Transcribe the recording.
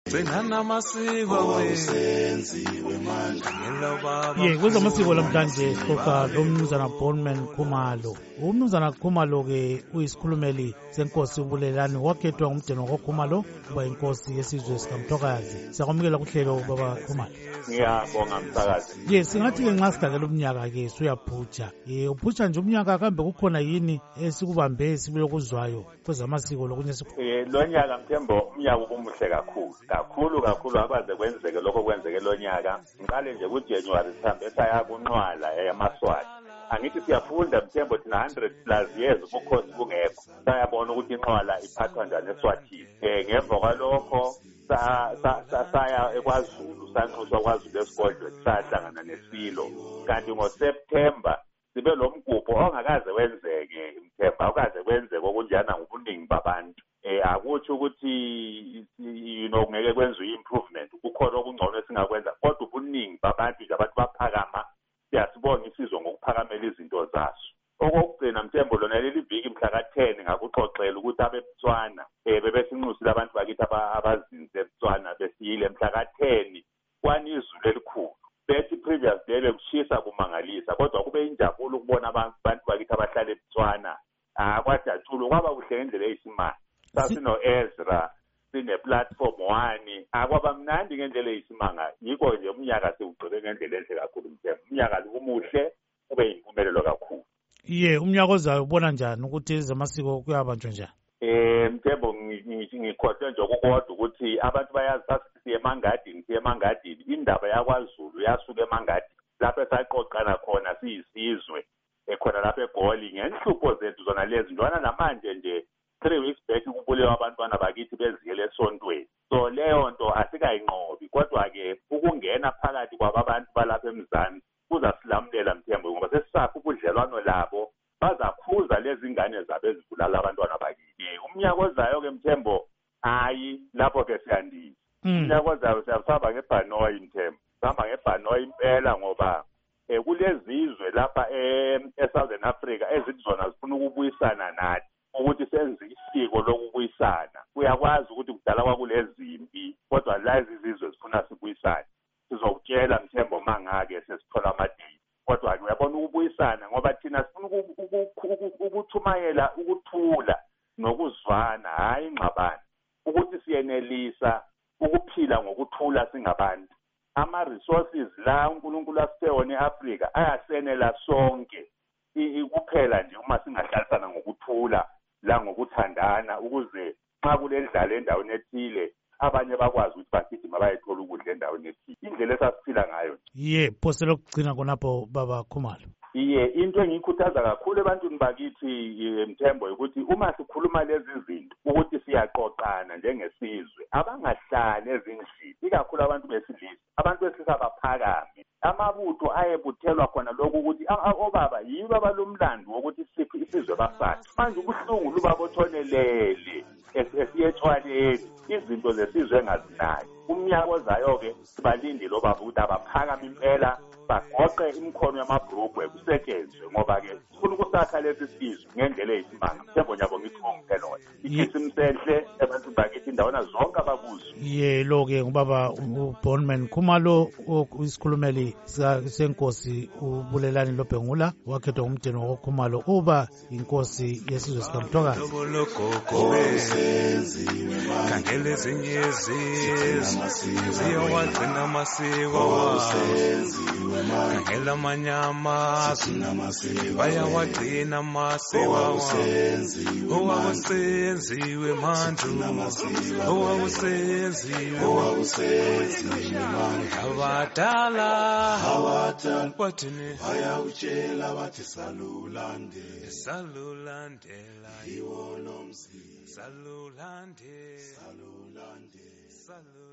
Kwezamasiko lamhlanje sixoxa lo mnumzana Bonman Khumalo. Umnumzana Khumalo ke uyisikhulumeli senkosi uBulelani wakhethwa ngumdeni waKhumalo kuba inkosi yesizwe sikaMthokazi. Siyakwamukela kuhlelo baba Khumalo. Ngiyabonga msakazi. Singathi ke nxa sigadlela umnyaka ke suyaphutsha. Uphutsha nje umnyaka kambe kukhona yini esikubambe sibilokuzwayo kwezamasiko lokunye lo nyaka Mthembo umnyaka umuhle kakhulu akwaze kwenzeke lokho kwenzeke lo nyaka. Ngiqale nje kuJanuary sihambe saya kunqwala yamaswati. Angithi siyafunda Mthembo thina 100+ years ubukhosi bungekho. Sayabona ukuthi inqwala iphathwa njani eSwatini. Ngemva kwalokho saya eKwaZulu sanxuswa KwaZulu esigodlweni sahlangana nesilo. Kanti ngoSeptember sibe lo mgubho ongakaze wenzeke Mthemba, awukaze kwenzeke okunjana ngobuningi babantu. Akutsho ukuthi ngeke kwenziwe improvement, kukhona okungcono esingakwenza, kodwa ubuningi babantu nje abantu baphakama. Siyasibonga isizwe ngokuphakamela izinto zaso. Okokugcina Mthembo lona leli viki mhla ka-10 ngakuxoxela ukuthi abeButswana bebesinxusile abantu bakithi abazinze eButswana besiyile mhla ka-10 kwanizulu elikhulu. Bethi previous day bekushisa kumangalisa, kodwa kube injabulo ukubona abantu bakithi abahlala eButswana. Kwajatshulwa kwaba kuhle ngendlela eyisimanga. Sasino Ezra sine-platform 1 akwaba mnandi ngendlela eyisimanga. Yiko nje umnyaka siwugqibe ngendlela enhle kakhulu Mthembo. Umnyaka umuhle ube yimpumelelo kakhulu. Umnyaka ozayo ubona njani ukuthi ezamasiko kuyabanjwa njani? Mthembo ngikhohlwe nje okukodwa ukuthi abantu bayazi siye emangadini. Indaba yakwaZulu yasuka emangadini lapho esaqoqana khona siyisizwe khona lapho eGoli ngenhlupho zethu zona lezi ntwana namanje nje 3 weeks back kubulewa abantwana bakithi beziyele esontweni. So leyo nto asikayinqobi, kodwa-ke ukungena phakathi kwabantu balapha eMzansi kuzasilamulela Mthembo ngoba sesisapha ubudlelwano labo, bazakhuza lezi ngane zabo ezibulala abantwana bakithi. Umnyaka ozayo-ke Mthembo lapho-ke siyandisa. Umnyaka ozayo siyasihamba ngebhanoyi Mthembo, sihamba ngebhanoyi impela ngoba kulezizwe lapha eSouthern Africa ezithi zona zifuna ukubuyisana nathi ukuthi senze isiko lokubuyisana. Uyakwazi ukuthi kudala kwakulezimpi, kodwa lezi izizwe zifuna sibuyisane. Sizokutshela Mthembo mangake sesithola amadeyi, kodwa-ke uyabona ukubuyisana ngoba thina sifuna ukuthumayela ukuthula nokuzwana, hayi ingxabano, ukuthi siyenelisa ukuphila ngokuthula singabantu. Ama-resources la uNkulunkulu asiphe wona eAfrika ayasenela sonke, kuphela nje uma singahlalisana ngokuthula la ngokuthandana, ukuze xa kulendlala endaweni ethile abanye bakwazi ukuthi bagijima bayethola ukudla endaweni ethile. Indlela esasiphila ngayo. Phose lokugcina konapho baba Khumalo. Into engiyikhuthaza kakhulu ebantwini bakithi Mthembo ukuthi uma sikhuluma lezi zinto ukuthi siyaqoqana njengesizwe, abangahlali ezindlini, ikakhulu abantu besilisa. Abantu besilisa baphakame. Amabutho ayebuthelwa khona lokhu ukuthi obaba yibo abalomlando wokuthi siphi isizwe basathi. Manje ubuhlungu luba bothonelele esiyetshwaleni izinto zesizwe engazinayo. Umnyaka ozayo-ke sibalindile obaba ukuthi abaphakame impela, bagoqe imikhono yamabhrugwe kusetshenzwe ngoba-ke sifuna ukusakha lesi sizwe ngendlela eyisimanga. Mthembo nyabo ngithi ngongelona ikhisimusenhle ebantwini bakithi indawona zonke abakuzo. Lo-ke ngubaba uBonman Khumalo uyisikhulumeli senkosi uBulelani Lobhengula wakhethwa ngumdeni waKhumalo uba inkosi yesizwe sikaMthokazi. Kangele zinyezi ziyawagcina amasiko, kangela amanyama bayawagcina amasiko, owawusenziwe manje, owawusenziwe abadala bathini bayawutshela bathi salulandela iwo lo mzi, salulandela